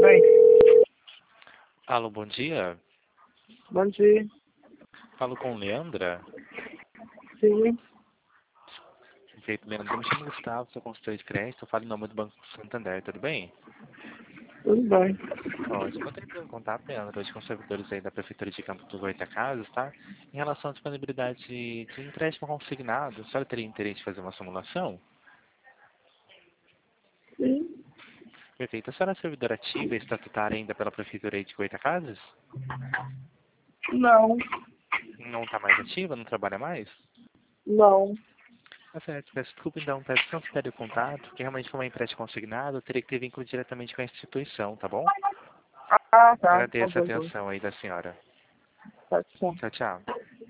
bem? Alô, bom dia. Bom dia. Falo com Leandra. Sim, Perfeito, Leandra. Eu me chamo Gustavo, sou consultor de crédito. Eu falo em nome do Banco Santander, tudo bem? tudo bem. Ótimo. Eu tenho em contato, Leandra, hoje com os servidores aí da Prefeitura de Campo dos Goytacazes, tá? Em relação à disponibilidade de empréstimo consignado, a senhora teria interesse em fazer uma simulação? Sim, Perfeito. A senhora é servidora ativa e estatutária ainda pela Prefeitura aí de Goytacazes? não, Não está mais ativa? Não trabalha mais? não. Tá certo, peço desculpa então, peço que não se perde o contato, porque realmente como é empréstimo consignado, eu teria que ter vínculo diretamente com a instituição, tá bom? Ah, tá. Tá Agradeço a bom, então. atenção aí da senhora. Tá, tchau. Tchau, tchau.